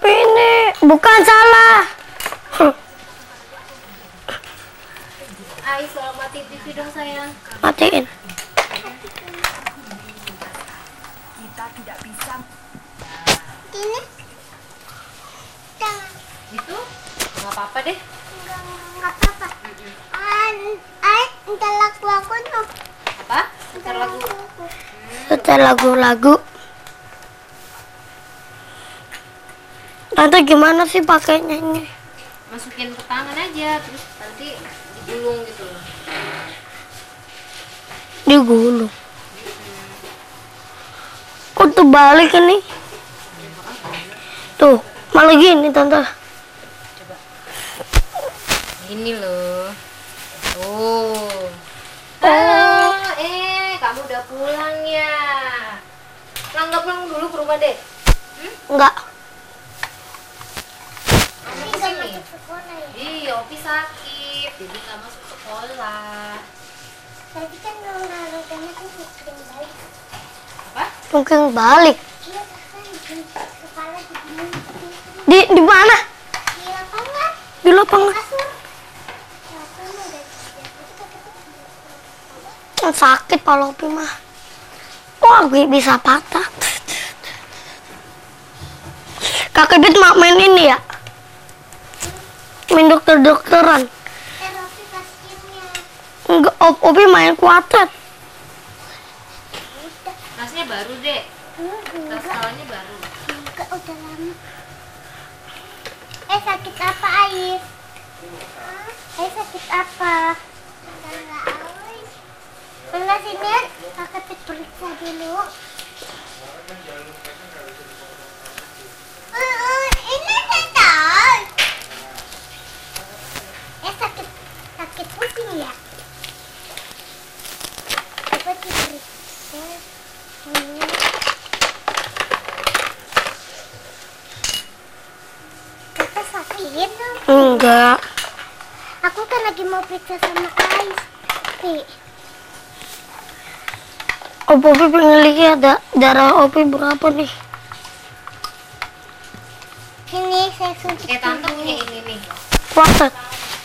Opi ini. Bukan salah. Ais, tolong matiin TV dong sayang. Matiin. Kita tidak bisa. Ini jangan. Itu nggak apa-apa deh. Nggak apa-apa. Ntar lagu aku tuh. Apa? Ntar lagu. Setel lagu-lagu. Tante gimana sih pakainya ini? Masukin ke tangan aja, terus nanti digulung gitu loh. Digulung. Kok terbalik ini? Tuh, malah gini tante. Coba. Ini loh. Tuh. Halo, kamu udah pulang ya? Pulang dulu ke rumah deh. Enggak. Kamu kesini? Iya, Opi sakit, jadi nggak masuk sekolah. Tadi kan nggak kan sering balik. Apa? Mungkin balik. Iya kan kepala begini. Di mana? Di lapangan. Di lapangan. Kasur. Kasur udah. Sakit kalau Opi mah. Wah, bisa patah. Kakek Bet main ini ya? Main dokter-dokteran. Ropi pasiennya. Enggak, Opi main kuartet. Tasnya baru deh. Tas sekolahnya baru. Enggak, udah lama. Sakit apa, Ais? Sakit apa? Enggak sini, kakak periksa dulu. Ini betul. Sakit pusing ya? Coba diperiksa. Kakak sakit? Enggak. Aku kan lagi mau periksa sama Ais. Opi pengen lihat darah Opi berapa nih? Ini saya suntik. Tante punya ini nih. Kuartet.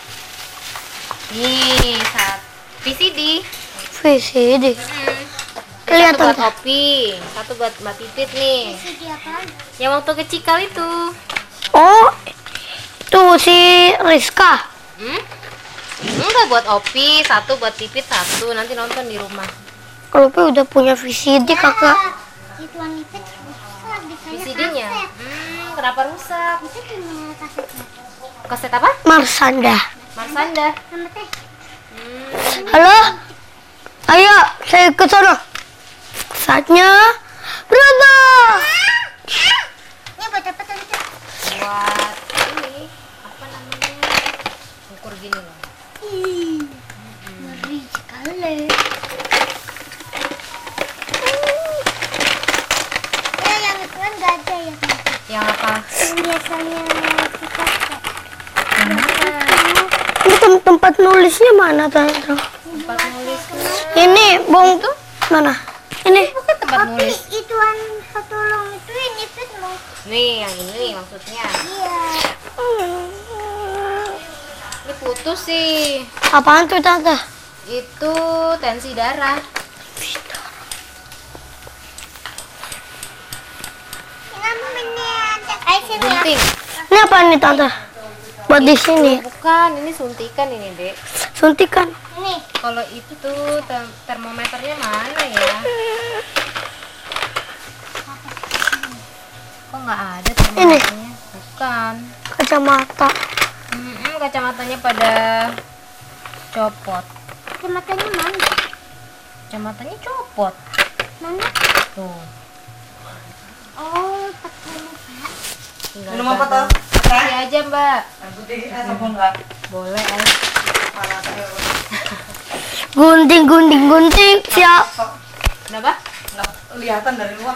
Nih, VCD. VCD. Satu Kelihatan buat tuh. Opi, satu buat Mbak Titit nih. Dia apaan? Yang waktu kecil kali itu. Oh, tuh si Rizka. Enggak buat Opi, satu buat Titit, satu nanti nonton di rumah. Kalau Opi udah punya VCD kakak. Itu nipet rusak. VCD-nya? Kenapa rusak? Itu punya kaset. Kaset apa? Marsanda. Marsanda. Sama teh. Halo? Ayo, saya ke sana. Saatnya berapa? Ini buat apa tadi? Buat ini apa namanya? Ukur gini loh. Ngeri sekali. Ya, yang itu kan nggak ada ya. Yang apa? Yang biasanya kita pakai. Ini tempat nulisnya mana tante? Tempat nulis. Ini bong mana? Ini. Bukan tempat nulis. Ituan petulung itu ini fit mau. Nih, yang ini maksudnya. Iya. Ini putus sih. Apaan tuh tante? Itu tensi darah. Kamu menyandak. Ayo sini ya. Gunting. Ini apa nih tante? Buat di sini. Bukan, ini suntikan ini, Dek. Suntikan. Nih. Kalau itu tuh termometernya mana ya? Kok nggak ada termometernya? Bukan. Kacamata. Kacamatanya pada copot. Kacamatanya mana? Kacamatanya copot. Mana? Tuh. Oh, pakai lupa. Tinggal Minum apa gantung. tuh? Kasih aja, Mbak. Enggak. Boleh, Gunting. Siap. Kenapa? Enggak kelihatan dari luar.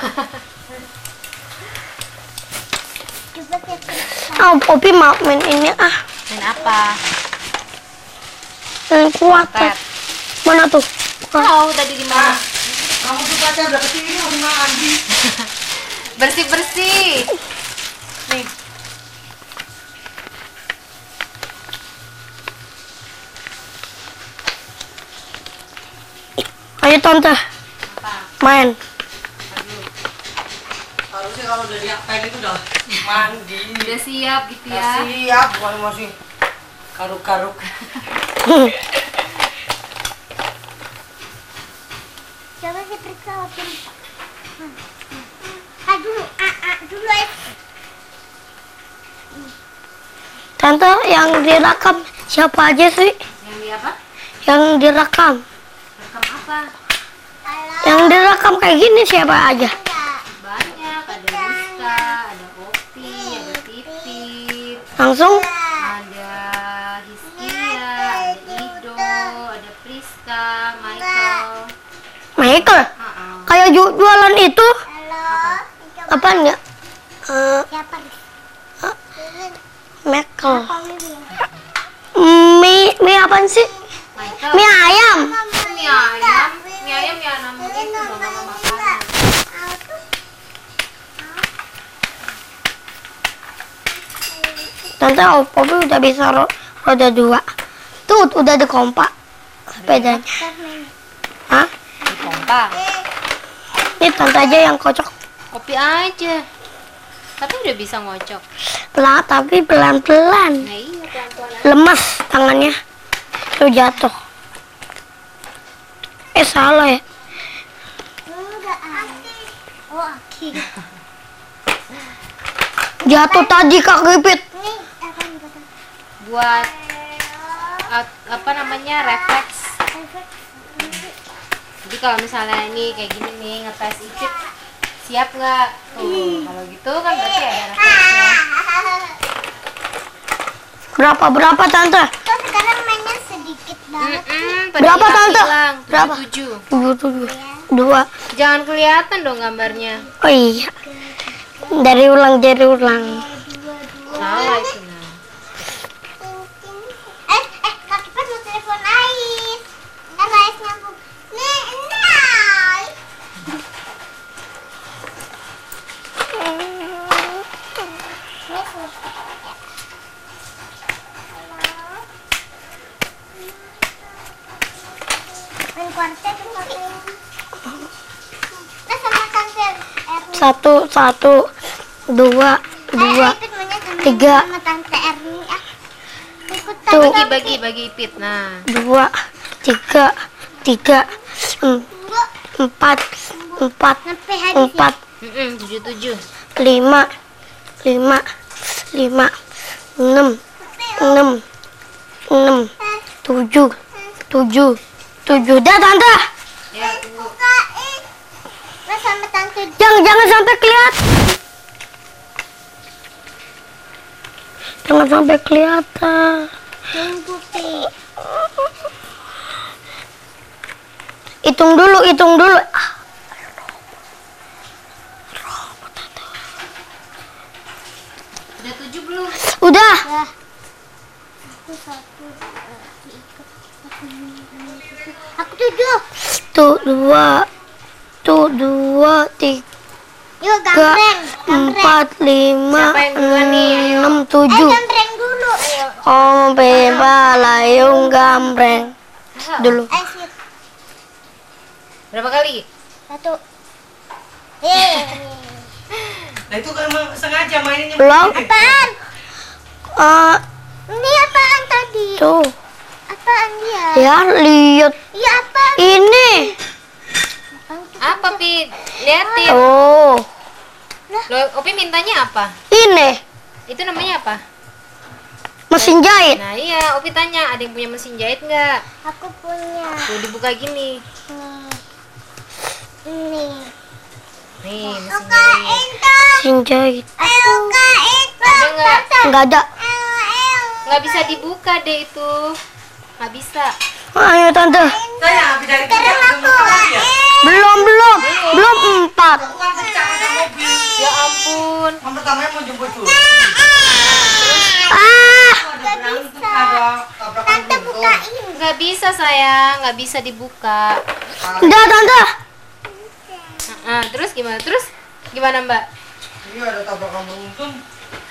Coba kita periksa. Opi mau main ini ah. Main apa? Main kuartet. Tet. Mana tuh? Tahu tadi di mana? Kamu tuh kaca udah kesini mau mandi. Bersih-bersih. nih. Ayo tante, Apa? main. Harusnya kalau udah diapain itu udah mandi. Udah siap gitu Udah ya. siap, bukan masih karuk-karuk. Coba saya periksa opin. Dulu, dulu ya. Tante, yang direkam siapa aja sih? Yang di apa? Yang direkam. Rekam apa? Yang direkam kayak gini siapa aja? Banyak, ada Rizka, ada Opi, ada Pipit, Langsung ada Hiskia, ada Ido, ada Priska, Michael. Michael. Kayak jualan itu Halo. apaan ya? Siapa? Michael. Apa Wiwi? Mie apaan sih? Michael. Mie ayam. Mie ayam, mie ayam ya namanya itu dong nama makanan. Tante, Poppy udah bisa roda 2. Tuh, udah ada kompak sepedanya. Hah? Di pompa. Ini tante aja yang kocok. Kopi aja. Tapi udah bisa ngocok. Lah, tapi pelan-pelan. Nah iya pelan-pelan aja. Lemas tangannya. Tuh jatuh. Salah ya. Enggak, Aki. Oh, Aki. Jatuh tadi Kak Gipit. Ini apa nih kata? Buat apa namanya refleks. Jadi kalau misalnya ini kayak gini nih ngetes Ipit siap nggak? Tuh kalau gitu kan berarti ada refleksnya. Berapa tante? Kok sekarang mainnya sedikit banget. Berapa, Tante? Berapa? 77. 2. Jangan kelihatan dong gambarnya. Oh iya. Dari ulang. Salah itu nah. Kak Kipet mau telepon Ais. Ntar Ais nyambung. Ais. Main kuartet ngapain? Nah sama tante Erni. 1, 2, 2. Ikut mainnya sama 3. sama tante Erni ya. Ikut Tuh. tante. Bagi Ipit. Nah. 2, 3, 4, 4, Sampai habis ya. 4, 77. 5, 5, 6, 7. Dah tante. Ya tunggu. Bukain. Nah sama tante Jangan sampai kelihatan. Jangan sampai kelihatan. tunggu Pi. Hitung dulu. Udah 7 belum? Udah. Dah. Satu, diikat. Aku 7. Tuh 2, 3, Yuk gambreng. 4, 5, Siapa yang duluan nih? Ayo. 6, 7. Gambreng dulu. Om bebalayung gambreng. Dulu. Sip. Berapa kali? 1. Yeay. Nah itu kan emang sengaja mainnya. Belum. Apaan? Ini apaan tadi? Tuh. Apaan dia? Ya, lihat Iya apaan? ini. Apa Pit? Liatin. Oh, Loh, Opi mintanya apa? ini Itu namanya apa? mesin jahit. Nah iya, Opi tanya, ada yang punya mesin jahit nggak? Aku punya. Tuh dibuka gini. Ini. Nih, mesin jahit. Mesin jahit. Ada nggak? Nggak ada. Nggak bisa dibuka deh itu. Nggak bisa. Ayo tante. Saya habis dari kerja langsung makan ya. Belum 4. Aku kan pecah ada mobil. Ya ampun. Yang pertamanya mau jemput dulu. Ah, Ada berantem, ada tabrakan beruntun. Nggak bisa sayang, nggak bisa dibuka. udah tante. Terus gimana? Mbak? Ini ada tabrakan beruntun.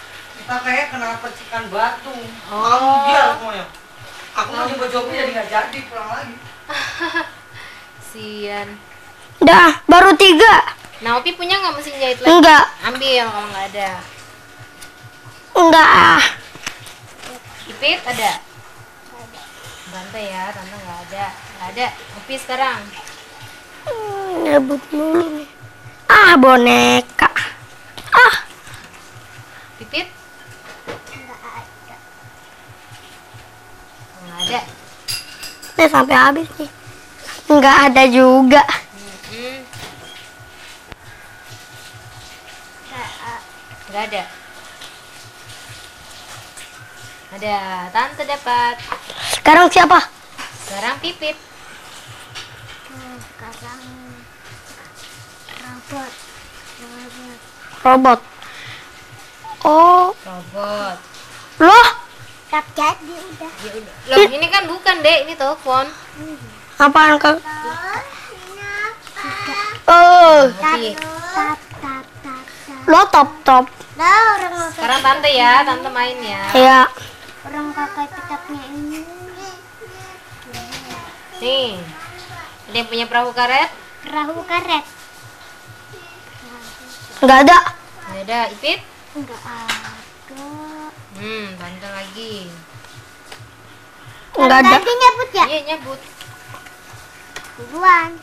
Tak kayak kena percikan batu. Oh. Dia semuanya. Aku mau jemput Jopi jadi nggak jadi pulang lagi. Sian. Dah, baru 3. Nah, Opi punya nggak mesin jahit lagi? Enggak. Ambil kalau nggak ada. Enggak. Ipit ada? Tante ya, tante nggak ada. Nggak ada. Opi sekarang. Nyebut mulu nih. Ah, boneka. Ah, Pipit? Enggak ada. Nggak ada. ini sampai habis nih. Enggak ada juga. Mm-mm. Nggak ada. Ada. Tante dapat. Sekarang siapa? Sekarang Pipit. Sekarang robot. Robot. Oh, Robot. loh, Tap jadi udah. Ya udah. Loh, ini kan bukan, Dek. Ini telepon. apaan kan? Ini apa? Oh, Opi. Tap. lo top. Lah orang Sekarang tante ya, tante main ya. Ya, orang kakak tetapnya ini. Nih. Ada yang punya perahu karet? Perahu karet. enggak ada. Nggak ada. Ipit? Enggak ada. Tante lagi. Enggak ada. Tadi nyebut ya? Iya, nyebut. Duluan.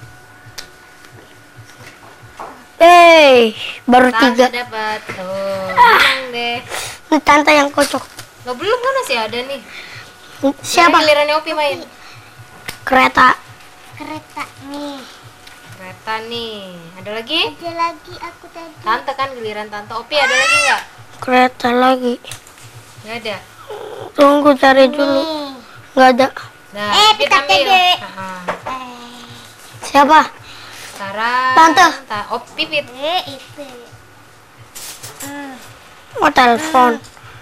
Baru Tante 3. dapat. Tuh, menang deh. Ini tante yang kocok. Lo belum kan masih ada nih. Siapa? Ini gilirannya Opi main. Kereta. Kereta nih. Kereta nih. Ada lagi? Ada lagi aku tadi. Tante kan giliran tante. Opi ada lagi nggak? Kereta lagi. Nggak ada. Tunggu cari dulu. Nih. Enggak ada. Nah, Ipit kita ambil. pede. Ha-ha. Siapa? Sekarang Tante. Pipit. Itu. Oh, telepon.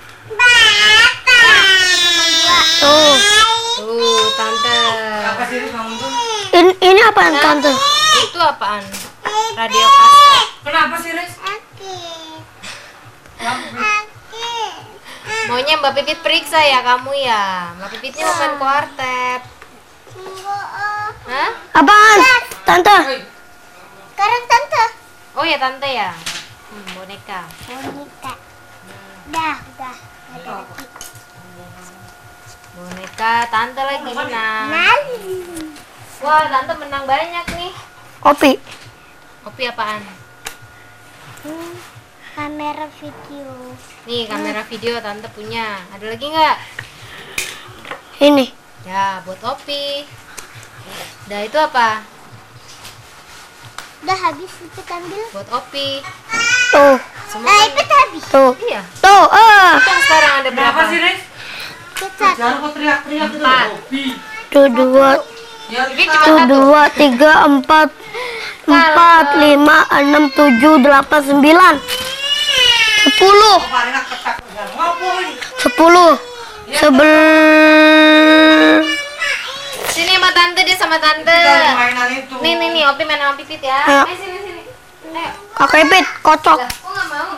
Tuh. Tuh, tante. Apa sih ini kamu tuh? Ini apaan tante? Itu apaan? Radio kaset. Kenapa sih, Riz? Maunya Mbak Pipit periksa ya kamu ya. Mbak Pipitnya mau main kuartet. Hah? Apaan? Tante. Sekarang tante. Oh ya tante ya. Boneka. Boneka. Udah. Ada lagi. Boneka tante lagi menang. Nali. Wah, tante menang banyak nih. Kopi. Opi apaan? Kamera video. Nih kamera video tante punya. Ada lagi nggak? Ini. Ya, buat Opi. Dah itu apa? Udah habis itu ambil. Buat Opi. Tuh. Semua Nah, kan- itu habis. Tuh. Iya. Tuh. Itu yang sekarang ada berapa? Kenapa sih, Riz? Kita Jangan kok teriak-teriak gitu. 4. Kopi. Tuh 2. Ya, Pipit kita- cuma Tuh satu. 2, 3, 4, 5, 6, 7, 8, 9, 10, Kemarin aku ketak. Ngapain? 10, 11. Sini sama tante dia sama tante. Kita mainan itu. Nih, Opi main sama Pipit ya. Ayo. Sini. Ayo. Kakak Ipit, kocok. Lah, kok nggak mau?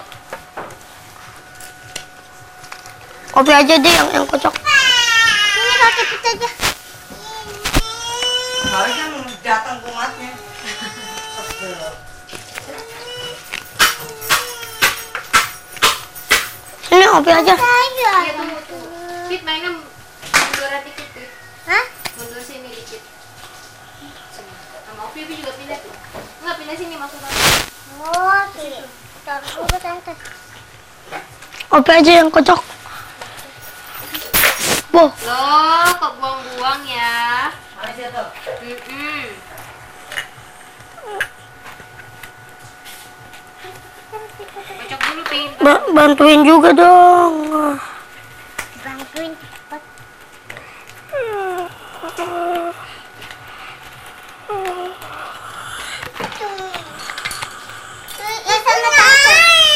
Kopi aja deh yang kocok. ini pakai pita aja. Kemarin kan datang kumatnya. Sini kopi aja. Saya. Iya, tunggu. Pip mainnya munduran dikit, Pip. Hah? Mundur sini dikit. Sini. Sama Opi juga pindah tuh. Enggak, pindah sini maksudnya. Oh, gitu. Taruh dulu tante. Kopi aja yang kocok. Boh, Loh, kok buang-buang ya? Mana sih tuh? Kocok dulu, Pip. bantuin juga dong. Bantuin cepet. Ya sama tante.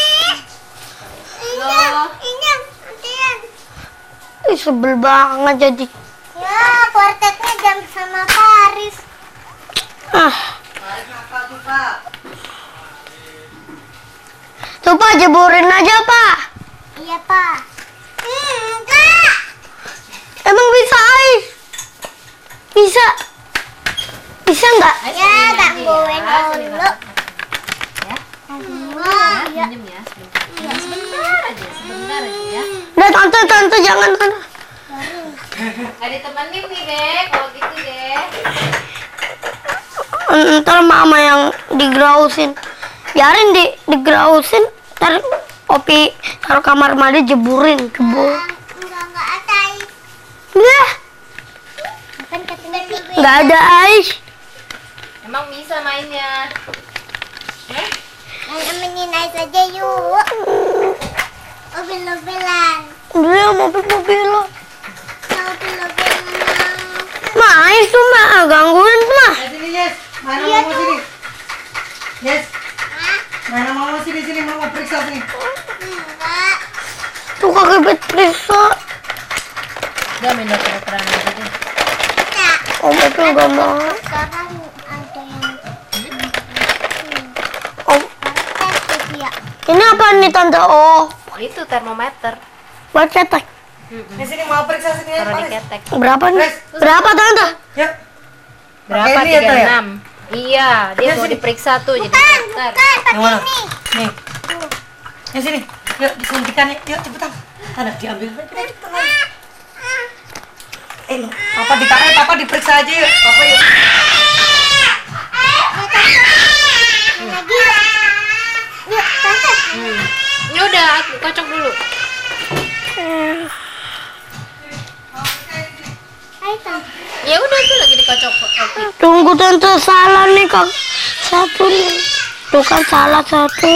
Loh. Ini. Ih, sebel banget jadi. Ya, kuartetnya jam sama Paris. Ah, Paris nakal tuh, Pak. tuh Pak, jeburin aja Pak. Iya, Pak. Enggak. Emang bisa, Ais? Bisa? Bisa nggak? Ais, Ya, minum aja gangguin ya. Sini, dulu. Nak. Ya, Iya. minum ya. Sebentar aja, sebentar aja ya. Udah tante jangan tante. Ada temenin nih deh, kalau gitu deh. Ntar mama yang digerausin. Biarin digerausin. Ntar Opi taruh kamar mandi jeburin jebur. Enggak ada Ais. Nah, Kan katanya nggak ada Ais. Emang bisa mainnya? Nemenin Ais aja yuk. Mobil-mobilan. Dia mobil-mobilan. Mobil-mobilan. Ais tuh mah gangguin tuh mah. Sini Yes, mana mama sini? Yes, mana mama sini mama periksa sini. Enggak. Tuh kaki periksa. Udah main dokter-dokteran aja deh. Enggak. Oh betul nggak mau. Sekarang ada yang Oh, tes ya. ini apa nih tante? Oh, Itu termometer. buat cetek. Di sini mau periksa sini ya, Taruh di Paris. ketek. Berapa nih? Res. Berapa tante? Ya. Berapa? Pakai ini ya, Teh, ya? 36. Iya, dia Ya, mau sini. diperiksa tuh jadi dokter. Yang mana? Nih. Yang sini. Yuk disuntikan ya. Yuk cepetan. Ada diambil. Lo, papa diperiksa aja yuk. Papa yuk. Lagi. Yuk, tante. Ya udah, aku kocok dulu. Ayo, tante. Ya udah tuh lagi dikocok. Oke. Tunggu tante, salah nih kak. Satu nih. Tuh kan salah satu.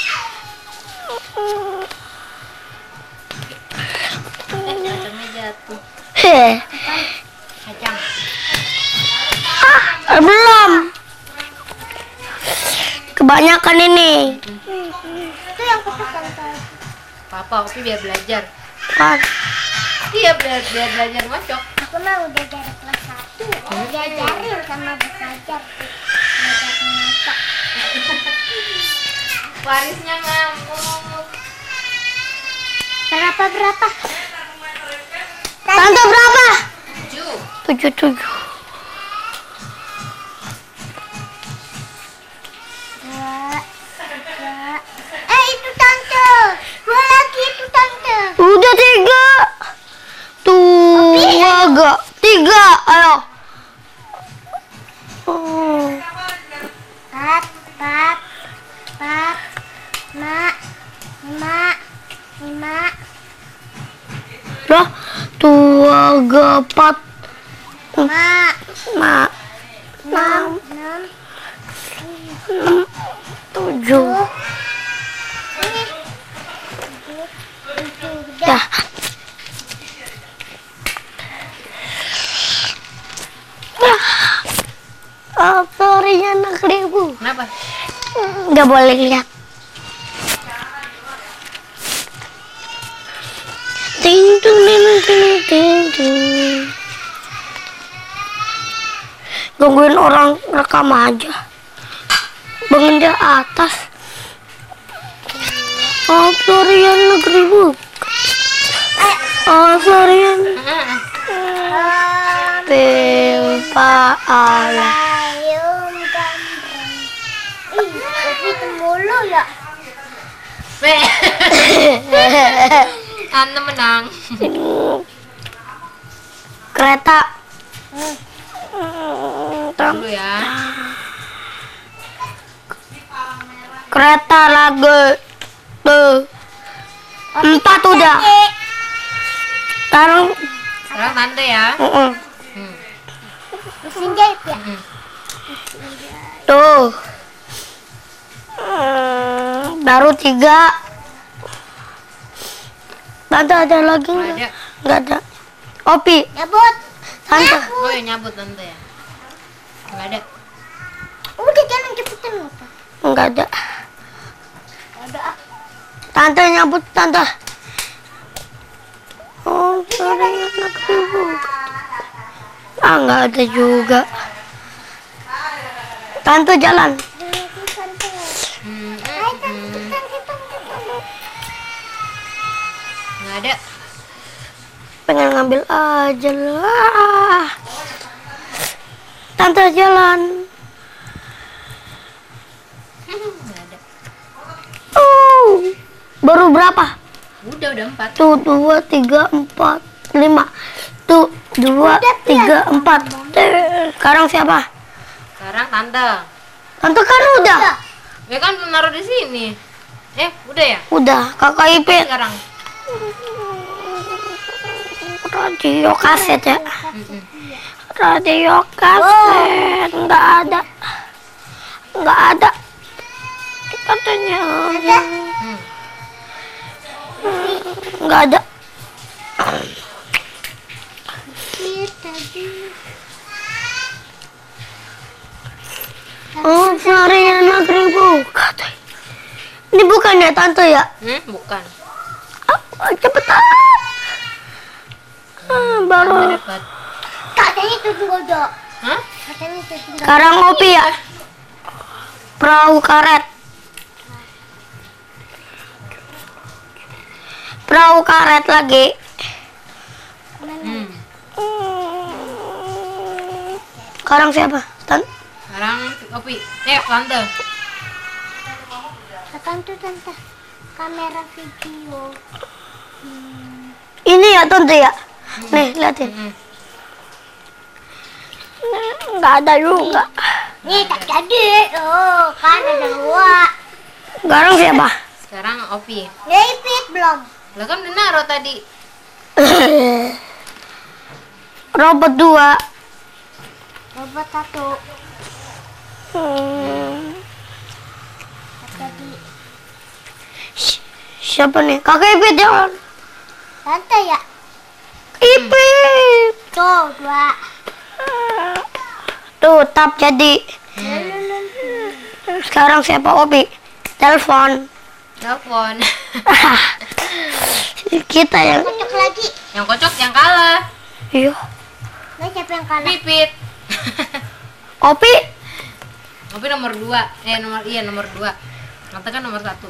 Kacangnya jatuh. Heh. Kacang. Belum. Kebanyakan ini. Itu yang ketuk tante. Papa, Opi biar belajar. Kan. Iya, biar belajar ngocok. Aku mah udah dari kelas 1. Diajarin sama Bu Fajar. Belajar masak. Parisnya ngamuk. Berapa? Tante berapa? 7. 77. Dua. Itu tante. Dua lagi itu tante. Udah 3. Tuh, agak 3. Ayo. Empat, lima. Lah, tuh agak 4. Enam, 7. ini. Ya. Sorry anak ribu. Kenapa? Nggak boleh lihat. Ting tung ting ting ting ting. Gangguin orang rekam aja. Bangun di atas. Oh, sorry anak ribu. Oh, sorry anak. Pempa ala. Ayam gambreng. Kopi itu mulu ya. Anda menang. Kereta. Dulu ya. Kereta lagi. Tuh. 4 udah. Sekarang. Sekarang tante ya. Mesin jahit ya. Tuh. Baru 3. Tante ada lagi Nggak nggak? ada. Nggak ada. Opi. Nyabut. Tante. Oh ya nyabut tante ya. Nggak ada. Udah jangan cepetan apa. Nggak ada. Ada ah. Tante nyabut tante. Oh, sorry anak ibu. Ah, nggak ada juga. Tante jalan. pengen ngambil aja lah. Tante jalan. Nggak ada. Baru berapa? Udah 4. Tuh 2, 3, 4, 5. Tuh 2, 3, 4. Sekarang siapa? Sekarang tante. Tante kan udah. Ya kan naruh di sini. Udah ya? Udah, kakak Ipin. Sekarang. Radio kaset ya. Mm-mm. Radio kaset nggak ada. Katanya nggak ada. Oh, Florian Negeri buka. Ini bukan ya tante ya? Bukan. Cepetan. Baru. Dapat. Katanya itu bodoh. Hah? Katanya itu Sekarang ngopi ya. Perahu karet. Perahu karet lagi. Sekarang siapa? Sekarang Opi. Tante. Tante. Kamera video. Ini ya tante ya. Nih liatin. Nggak ada juga. Nih tak jadi. Oh, kan ada 2. Sekarang siapa? Sekarang Opi. Ya Ipit belum. Lah kan udah naruh tadi. Robot 2. Robot 1. Tadi Siapa nih? Kakak Ipit jangan. tante ya. Ipit. Tuh 2. Tuh tap jadi. Sekarang siapa Opi? Telepon. Kita yang. Kocok lagi. Yang kocok yang kalah. Iya. Nah, siapa yang kalah? Pipit. Opi. Opi nomor 2. Nomor 2. Tante kan nomor 1.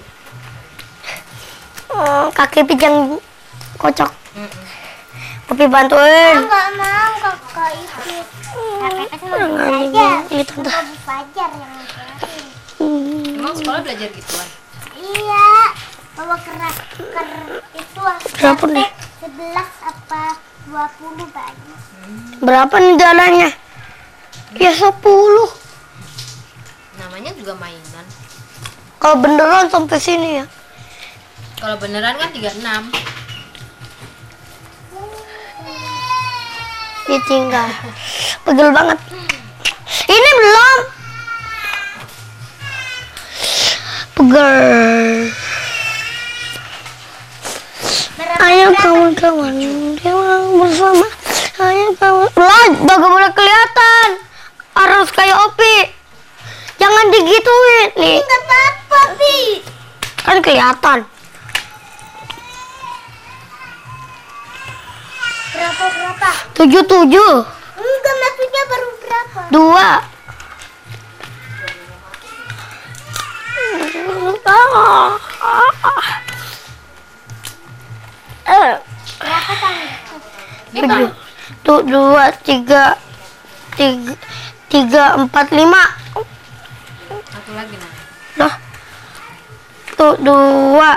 Kakak Ipit yang kocok. Opi bantuin. Enggak mau kakak Ipit. Kakak kan mau belajar. Ini tante. Mau Fajar yang ngajarin. Emang sekolah belajar gituan? Iya. Bawa keras itu Berapa nih? 11 apa 20 banyak. Berapa nih dananya? Ya 10. Namanya juga mainan. Kalau beneran sampai sini ya. Kalau beneran kan 36. Ditinggal. Pegel banget. Ini belum. Pegel. Ayo kawan-kawan, jangan bersama. Ayo kawan. Lah, gak boleh kelihatan. Harus kayak Opi. Jangan digituin nih. Enggak apa-apa, Bi. Kan kelihatan. Berapa? 77. Enggak, maksudnya baru berapa? 2. Berapa tanggal? 7. Tuh 2, 3, 4, 5. Satu lagi nah. Loh. Tuh 2,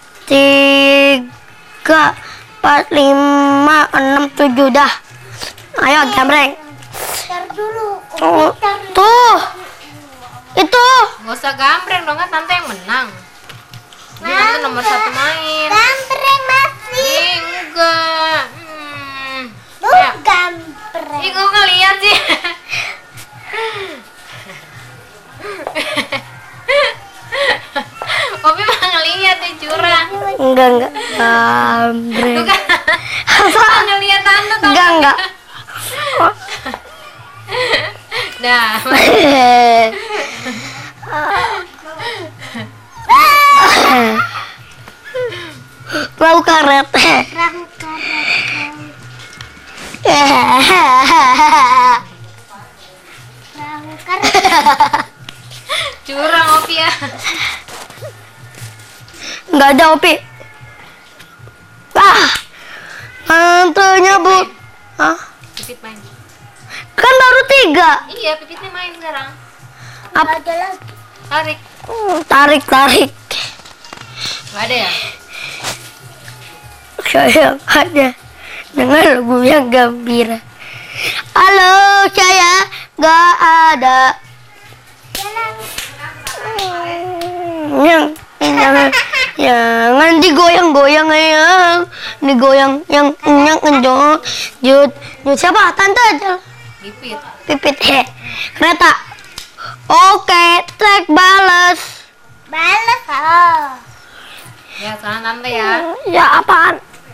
3, 4, 5, 6, 7 dah. Ayo gambreng. Ntar dulu. Oh, tuh. Itu. Gak usah gambreng dong, kan tante yang menang. Jadi tante nomor 1 main. Gambreng masih. Enggak. Lu Ya. gambreng. Ih, gue ngeliat sih. Opi mah ngeliat ya, curang. Enggak. Gambreng. Tuh kan. Masa ngeliat tante tau. Enggak. Nah, Perahu karet. Perahu karet. Perahu karet. curang Opi ya. Enggak ada Opi. Tante nyebut. Hah? Pipit main. Kan baru 3. Iya, Pipitnya main sekarang. Apa? Ada lagi. Tarik. Tarik. Gak ada ya? Saya ada dengan lagu yang gembira. Halo, saya gak ada. Jangan digoyang-goyang digoyang yang kencang. Jut siapa? Tante aja. Pipit. Kereta. Oke, cek balas. Balas. Oh. Ya, sekarang tante ya. Ya apaan?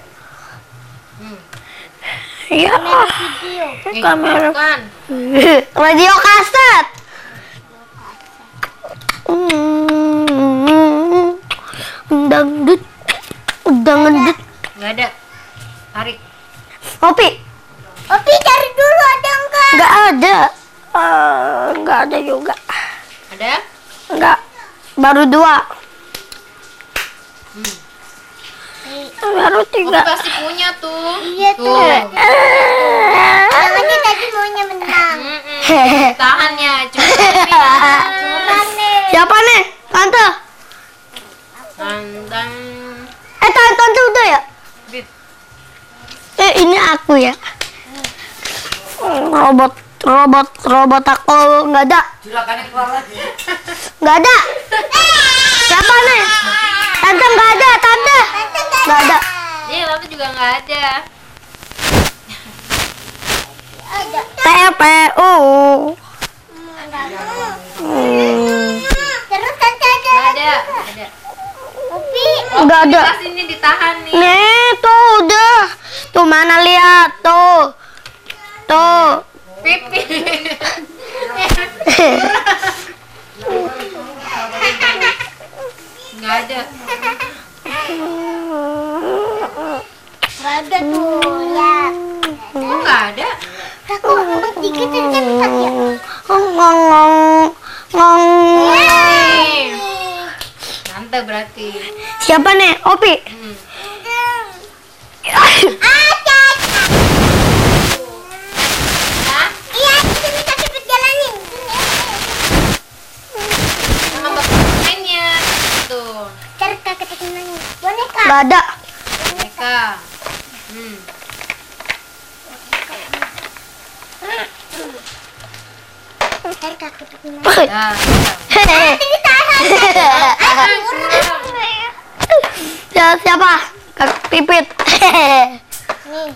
Ya Nih, kamera. bukan. Radio kaset. Dangdut. Dangdut. Gak ada. Tarik. Kopi. Opi cari dulu ada enggak? Nggak ada. Nggak ada juga. Ada? Nggak. Baru 2. Baru Kopi 3. pasti punya tuh. Iya tuh. Jangan tadi maunya menang. Tahan ya, cuma Curang nih. Siapa nih? Tante. Tantang. Tante udah ya? Pipit. Ini aku ya. Robot aku nggak ada. Silakan keluar lagi. Nggak ada. Siapa nih? Tante nggak ada. Tante nggak ada. Iya, tante juga gak ada. Ada. TPU. Terus tante ada. Gak ada. Ada. Opi. Nggak ada. Pas ini ditahan nih. Nih tuh udah. Tuh mana lihat tuh. Pipit. Gak ada. Gak ada tuh. Ya. Kok gak ada? Aku dikit aja bentar ya. Ngong. Nih. Tante berarti. Siapa nih? Opi. Hah? Iya, sini kaki berjalanin. Sama bapak mainnya. Tuh. Cari kaki berjalanin. Boneka. Nggak ada. Mereka. Cari kaki berjalanin. Dah. Ya, siapa? Kak Pipit. Nih,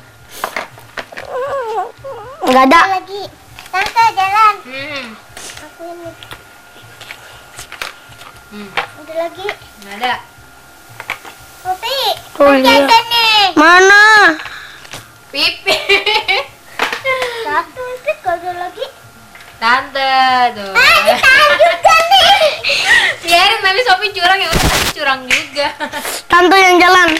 Nggak ada. ada lagi. Tante jalan. Aku ini. Ada lagi. Gak ada. Opi. Oh, Opi iya. ada nih. Mana? Pipit. Satu Opi gak ada lagi. Tante tuh. Ditahan juga nih. Biarin tapi Sophie curang ya udah tadi curang juga. Tante yang jalan.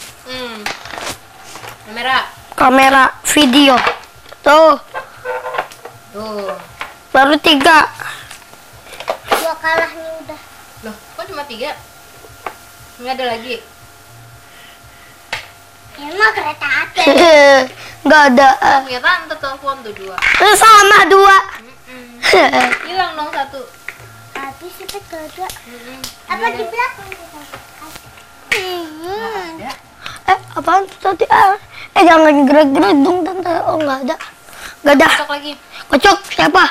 Kamera. Video. Tuh, Tuh. baru 3. 2 kalah nih udah. Loh, kok cuma 3? Nggak ada lagi. Emang kereta api. Nggak ada. Punya tante telepon tuh 2. Sama 2. Hilang dong 1. Habis itu gak ada. Apa di belakang? Nggak ada. Apaan tuh tadi? Jangan gerak-gerak dong tante. Oh, nggak ada. Nggak ada. Besok lagi. Kocok siapa?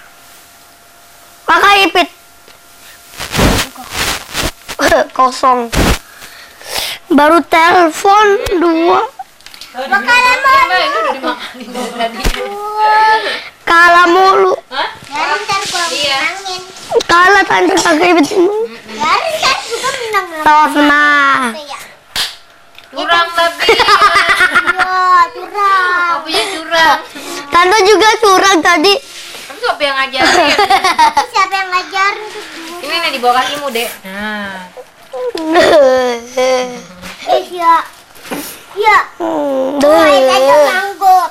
Kakak Ipit. Kosong. Baru telepon 2. Makanan Ya, Mbak, ini udah dimakanin tadi. Kalah mulu. Hah? Biarin ntar gua Iya. menangin. Kalah tante kakak Ipit. Biarin ntar juga menang. Tosna. Ya. Curang tapi. Wah, curang. Apinya curang. Tante juga curang tadi. Tapi Sophie yang ngajarin. Tapi siapa yang ngajarin tuh? Ini nih di bawah kakimu, Dek. Nah. Ya. Ya. Main aja manggut.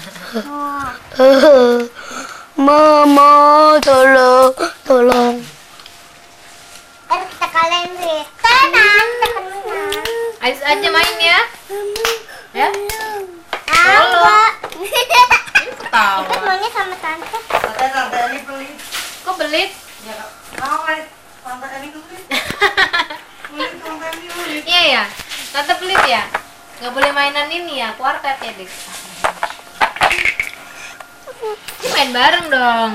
Mama, tolong. Ntar kita kalahin deh. Tenang, kita kan menang. Ais aja main ya. Ya. Ah, pelit. Ya, mau kan? Tante ini dulu. Pelit, tante ini pelit. Iya ya, tante pelit ya. Nggak boleh mainan ini ya, kuartet ya dik. Ini main bareng dong.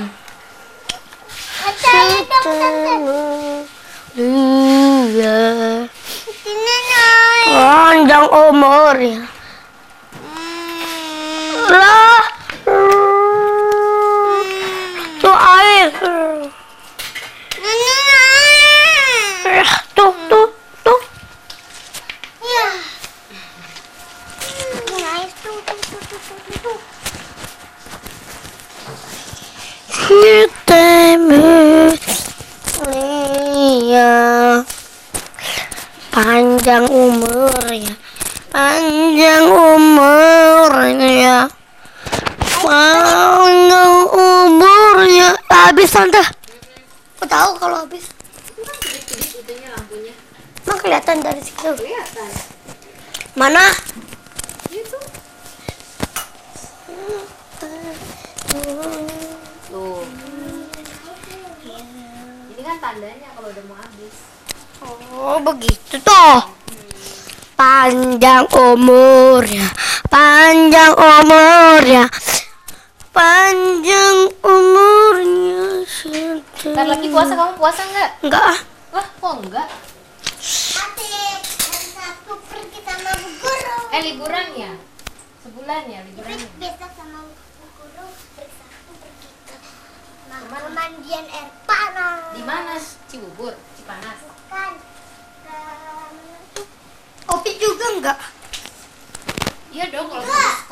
Ayo dong tante. Iya. Sini naik. Panjang umur ya. Lah. Tuh air. Tuh. Ya. Naik tuh. Iya. Panjang umurnya. Panjang umurnya. Panjang umurnya. Habis tante. Aku tahu kalau habis. Itunya lampunya. Emang kelihatan dari situ. Kelihatan. Mana? Itu. Tuh. Ini kan tandanya kalau udah mau habis. Oh, begitu toh. Panjang umurnya. Panjang umurnya. Panjang umurnya. Ntar lagi puasa, kamu puasa nggak? Enggak ah. Wah, kok enggak? Nanti hari Sabtu pergi sama Bu Guru. Liburan ya? Sebulan ya liburan. Besok sama Bu Guru hari Sabtu pergi ke pemandian air panas. Di mana? Cibubur, Cipanas. Kan Opi juga enggak. Iya dong, kalau habis